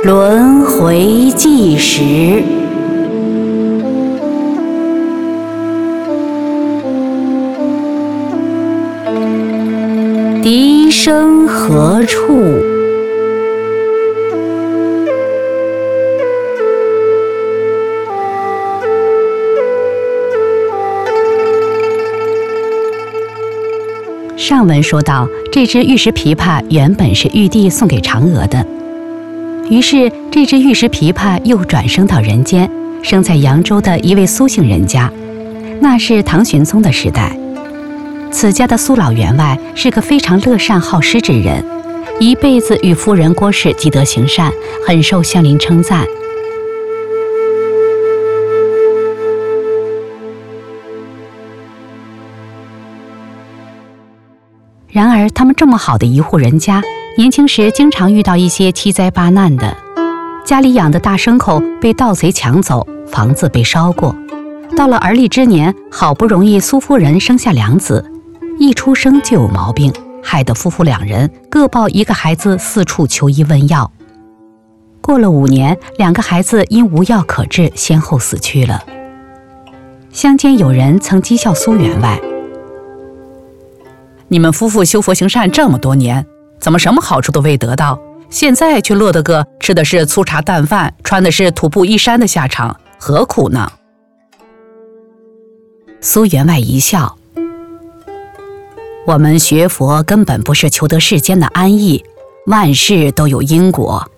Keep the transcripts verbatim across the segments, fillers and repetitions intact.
轮回计时。笛声何处？上文说到，这只玉石琵琶原本是玉帝送给嫦娥的，于是这只玉石琵琶又转生到人间，生在扬州的一位苏姓人家，那是唐玄宗的时代。此家的苏老员外是个非常乐善好施之人，一辈子与夫人郭氏积德行善，很受乡邻称赞。然而他们这么好的一户人家，年轻时经常遇到一些七灾八难的，家里养的大牲口被盗贼抢走，房子被烧过。到了而立之年，好不容易苏夫人生下两子，一出生就有毛病，害得夫妇两人各抱一个孩子四处求医问药。过了五年，两个孩子因无药可治，先后死去了。乡间有人曾讥笑苏员外： 你们夫妇修佛行善这么多年，怎么什么好处都未得到，现在却落得个吃的是粗茶淡饭，穿的是土布衣衫的下场，何苦呢？ 苏员外一笑：我们学佛根本不是求得世间的安逸，万事都有因果。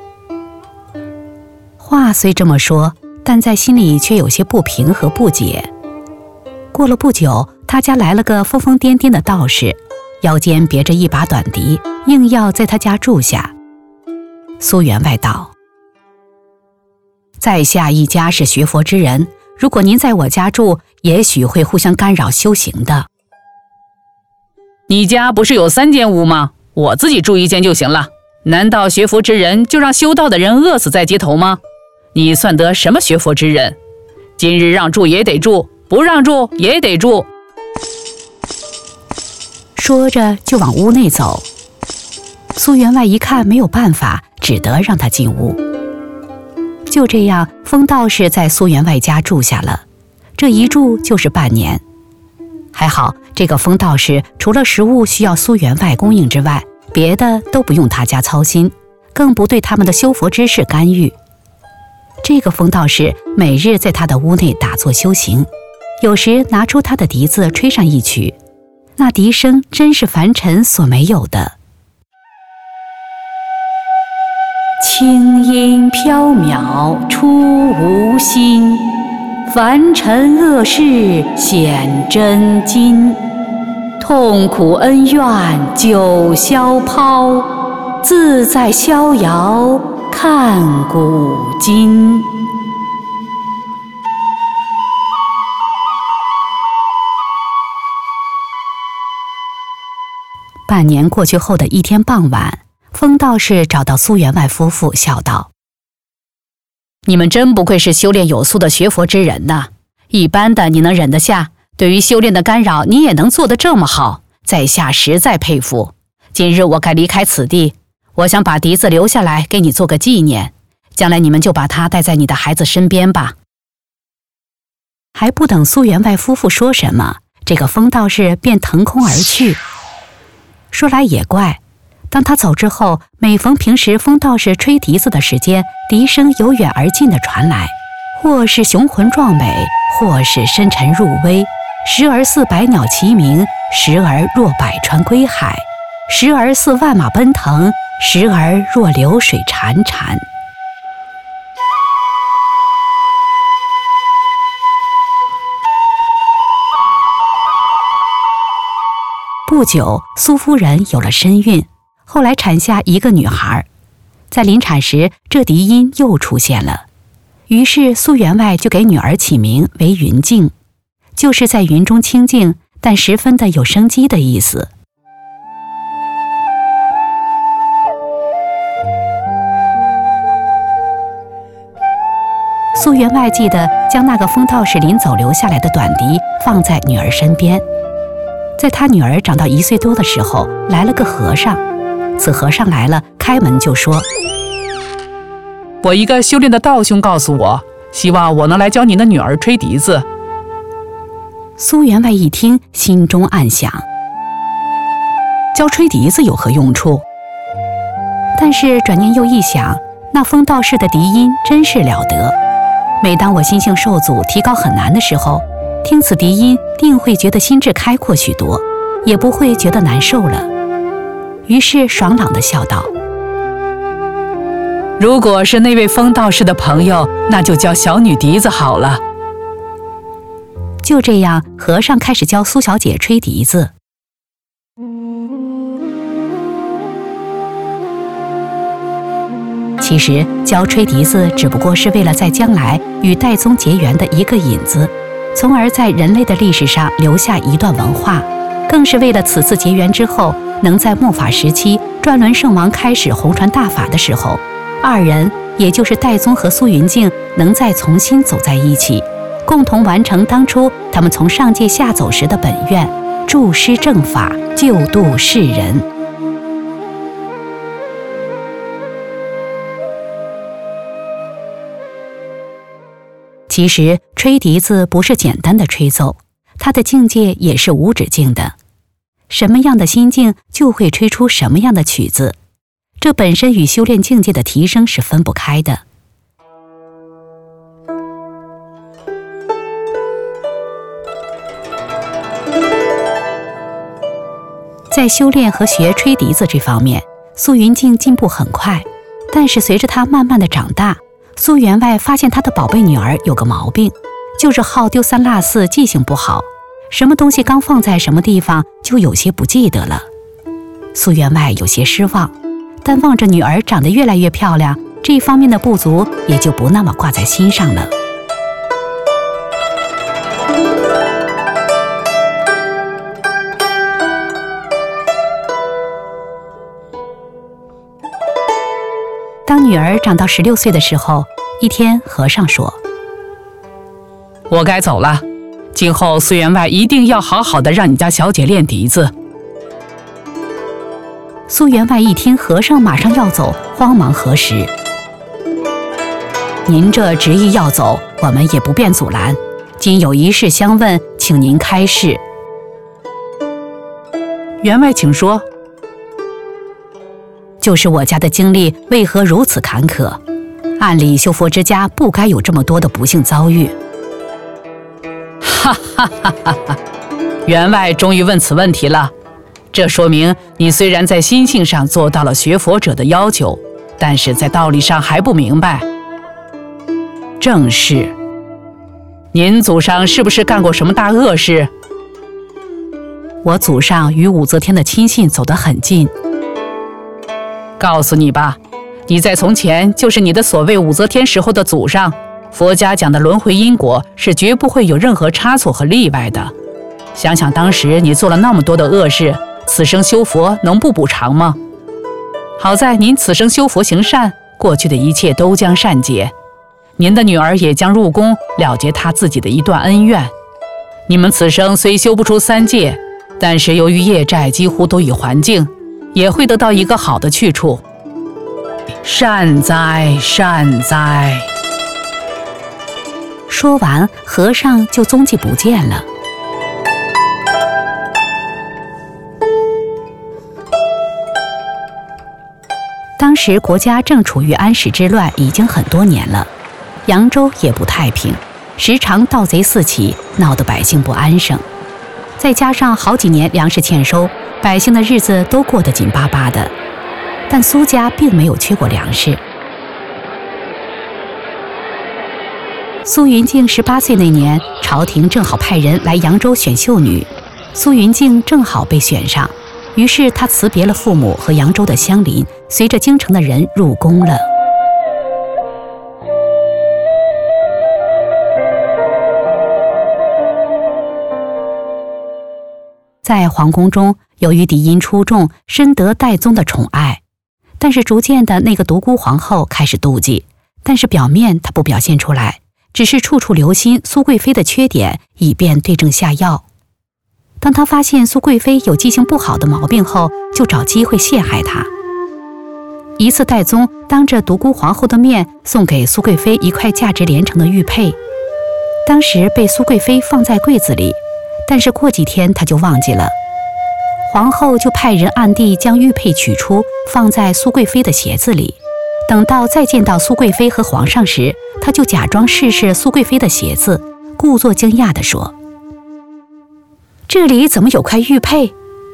话虽这么说，但在心里却有些不平和不解。过了不久，他家来了个疯疯癫癫的道士，腰间别着一把短笛，硬要在他家住下。苏员外道：在下一家是学佛之人，如果您在我家住，也许会互相干扰修行的。 你家不是有三间屋吗？我自己住一间就行了。难道学佛之人就让修道的人饿死在街头吗？你算得什么学佛之人？今日让住也得住，不让住也得住。 说着就往屋内走。苏员外一看没有办法，只得让他进屋。就这样，疯道士在苏员外家住下了，这一住就是半年。还好，这个疯道士除了食物需要苏员外供应之外，别的都不用他家操心，更不对他们的修佛之事干预。这个疯道士每日在他的屋内打坐修行，有时拿出他的笛子吹上一曲，那笛声真是凡尘所没有的。清音缥缈出无心，凡尘恶事显真金。痛苦恩怨九霄抛，自在逍遥看古今。半年过去后的一天傍晚，疯道士找到苏员外夫妇，笑道：你们真不愧是修炼有素的学佛之人呐！一般的你能忍得下，对于修炼的干扰你也能做得这么好，在下实在佩服。今日我该离开此地，我想把笛子留下来给你做个纪念，将来你们就把它带在你的孩子身边吧。还不等苏员外夫妇说什么，这个疯道士便腾空而去。说来也怪，当他走之后，每逢平时疯道士吹笛子的时间，笛声由远而近地传来，或是雄浑壮美，或是深沉入微，时而似百鸟齐鸣，时而若百川归海，时而似万马奔腾，时而若流水潺潺。不久，苏夫人有了身孕，后来产下一个女孩。在临产时，这笛音又出现了，于是苏员外就给女儿起名为云静，就是在云中清静，但十分的有生机的意思。苏员外记得将那个疯道士临走留下来的短笛放在女儿身边。在他女儿长到一岁多的时候，来了个和尚。此和尚来了，开门就说： 我一个修炼的道兄告诉我，希望我能来教您的女儿吹笛子。 苏员外一听，心中暗想，教吹笛子有何用处？但是转念又一想，那风道士的笛音真是了得。每当我心性受阻、提高很难的时候，听此笛音，定会觉得心智开阔许多，也不会觉得难受了。于是爽朗地笑道： 如果是那位风道士的朋友，那就教小女笛子好了。 就这样，和尚开始教苏小姐吹笛子。其实教吹笛子只不过是为了在将来与岱宗结缘的一个引子，从而在人类的历史上留下一段文化，更是为了此次结缘之后，能在末法时期转轮圣王开始弘传大法的时候，二人也就是岱宗和苏云静能再重新走在一起，共同完成当初他们从上界下走时的本愿，助施正法，救度世人。其实吹笛子不是简单的吹奏，它的境界也是无止境的。什么样的心境就会吹出什么样的曲子，这本身与修炼境界的提升是分不开的。在修炼和学吹笛子这方面，苏云静进步很快，但是随着她慢慢的长大，苏员外发现他的宝贝女儿有个毛病，就是好丢三落四，记性不好，什么东西刚放在什么地方就有些不记得了。苏员外有些失望，但望着女儿长得越来越漂亮，这方面的不足也就不那么挂在心上了。当女儿长到十六岁的时候，一天和尚说： 我该走了，今后苏员外一定要好好的让你家小姐练笛子。 苏员外一听和尚马上要走，慌忙核实：您这执意要走，我们也不便阻拦，今有一事相问，请您开示。 员外请说。 就是我家的经历为何如此坎坷？按理修佛之家不该有这么多的不幸遭遇。 哈哈哈哈哈！员外终于问此问题了，这说明你虽然在心性上做到了学佛者的要求，但是在道理上还不明白。正是。您祖上是不是干过什么大恶事？ 我祖上与武则天的亲信走得很近。 告诉你吧，你在从前就是你的所谓武则天时候的祖上，佛家讲的轮回因果是绝不会有任何差错和例外的。想想当时你做了那么多的恶事，此生修佛能不补偿吗？好在您此生修佛行善，过去的一切都将善解，您的女儿也将入宫了结她自己的一段恩怨。你们此生虽修不出三界，但是由于业债几乎都已还净，也会得到一个好的去处。善哉善哉。 说完，和尚就踪迹不见了。当时国家正处于安史之乱，已经很多年了，扬州也不太平，时常盗贼四起，闹得百姓不安生。再加上好几年粮食欠收，百姓的日子都过得紧巴巴的，但苏家并没有缺过粮食。苏云静十八岁那年，朝廷正好派人来扬州选秀女，苏云静正好被选上，于是她辞别了父母和扬州的乡邻，随着京城的人入宫了。在皇宫中，由于嫡音出众，深得岱宗的宠爱，但是逐渐的，那个独孤皇后开始妒忌，但是表面她不表现出来，只是处处留心苏贵妃的缺点，以便对症下药。当她发现苏贵妃有记性不好的毛病后，就找机会陷害她。 一次，戴宗当着独孤皇后的面送给苏贵妃一块价值连城的玉佩，当时被苏贵妃放在柜子里，但是过几天她就忘记了。皇后就派人暗地将玉佩取出，放在苏贵妃的鞋子里。等到再见到苏贵妃和皇上时，她就假装试试苏贵妃的鞋子，故作惊讶地说：“这里怎么有块玉佩？”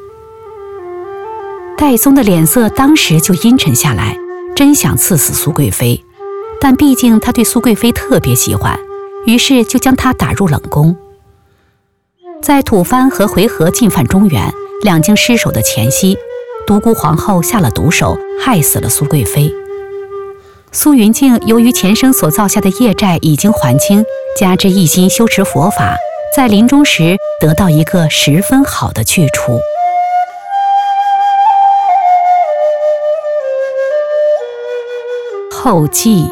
戴宗的脸色当时就阴沉下来，真想刺死苏贵妃，但毕竟他对苏贵妃特别喜欢，于是就将她打入冷宫。在吐蕃和回纥进犯中原，两京失守的前夕，独孤皇后下了毒手，害死了苏贵妃。苏云静由于前生所造下的业债已经还清，加之一心修持佛法，在临终时得到一个十分好的去处。后记：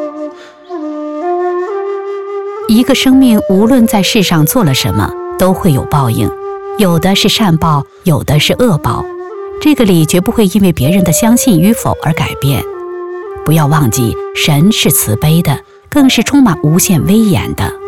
一个生命无论在世上做了什么，都会有报应，有的是善报，有的是恶报。这个理绝不会因为别人的相信与否而改变。不要忘记，神是慈悲的，更是充满无限威严的。